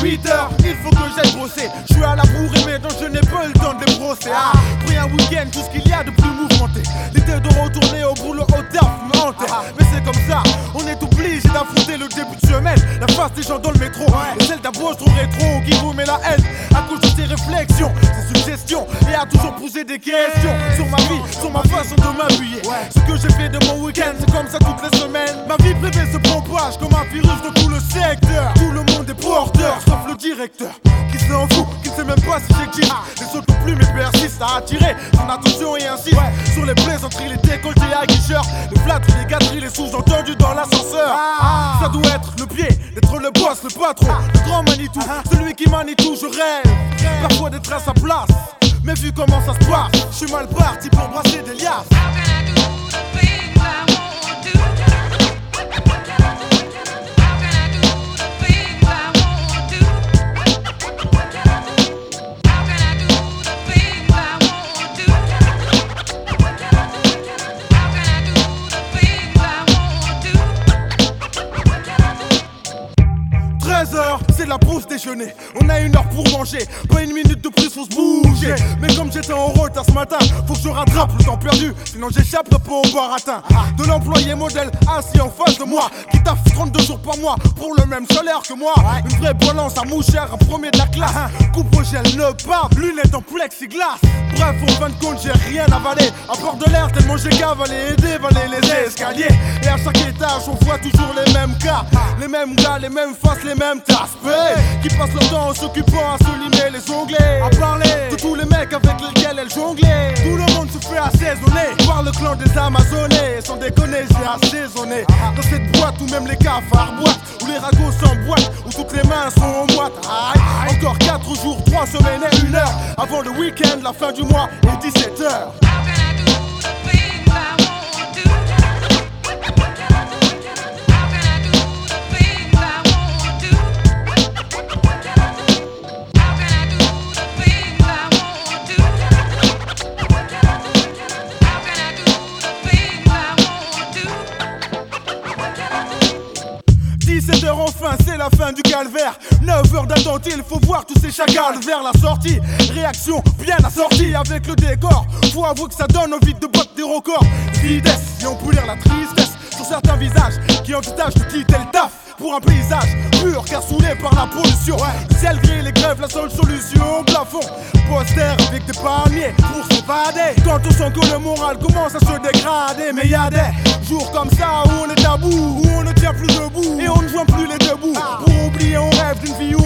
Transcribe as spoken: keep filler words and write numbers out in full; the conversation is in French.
huit heures, il faut que j'aille brosser. Je suis à la bourre et maintenant je n'ai pas le temps de les brosser. Ah, pris un week-end, tout ce qu'il y a de plus mouvementé. L'idée de retourner au boulot au taf me hantait. Mais c'est comme ça, on est obligé d'affronter le début de semaine. La face des gens dans le métro, et celle d'un boss trop rétro qui vous met la haine à cause de ses réflexions, ses suggestions, et a toujours posé des questions sur ma vie, sur ma façon de m'appuyer. Ce que j'ai fait de mon week-end, c'est comme ça toutes les semaines. Ma vie privée se propage comme un virus dans tout le secteur. Tout le monde est porteur, sauf le directeur qui s'en fout, qui ne sait même pas si j'existe. Les autres non plus mais persistent à attirer son attention et insiste sur les plaisanteries, les décolletés à guicheurs, les flatteries, les gâteries, les sous-entendus dans l'ascenseur. Ça doit être le pied, d'être le boss, le patron, le grand Manitou, celui qui manie tout. Je rêve parfois d'être à sa place, mais vu comment ça se passe, je suis mal parti pour brasser des liasses. treize heures, c'est la pause déjeuner. On a une heure pour manger, pas une minute de plus, faut se bouger. Mais comme j'étais en retard ce matin, faut que je rattrape le temps perdu, sinon j'échappe pas au baratin. De l'employé modèle assis en face de moi, qui taffe trente-deux jours par mois pour le même salaire que moi. Une vraie balance à mouchère, un premier de la classe. Coupe au gel, ne pas, lunettes en plexiglas. Bref, en fin de compte, j'ai rien avalé, à part de l'air tellement j'ai cavalé et dévalé les escaliers. Et à chaque étage, on voit toujours les mêmes cas, les mêmes gars, les mêmes faces, les mêmes taspés, qui passent leur temps en s'occupant à se limer les onglets, à parler de tous les mecs avec lesquels elles jonglaient. Tout le monde se fait assaisonner par le clan des Amazonais. Sans déconner, j'ai assaisonné dans cette boîte où même les cafards boitent, où les ragots s'emboîtent, où toutes les mains sont en boîte. Aïe. Encore quatre jours, trois semaines et une heure avant le week-end, la fin du mois et dix-sept heures. dix-sept heures enfin, c'est la fin du calvaire. neuf heures d'attente, il faut voir tous ces chacals vers la sortie. Réaction bien assortie avec le décor. Faut avouer que ça donne envie de battre des records. Vitesse, et on peut lire la tristesse sur certains visages qui envisagent de quitter le taf pour un paysage pur car saoulé par la pollution. Le ciel gris, les grèves, la seule solution. Plafond, poster avec des palmiers pour s'évader. Quand on sent que le moral commence à se dégrader. Mais y'a des jours comme ça où on est à bout, où on ne tient plus debout et on ne joint plus les deux bouts. Pour oublier, on rêve d'une vie où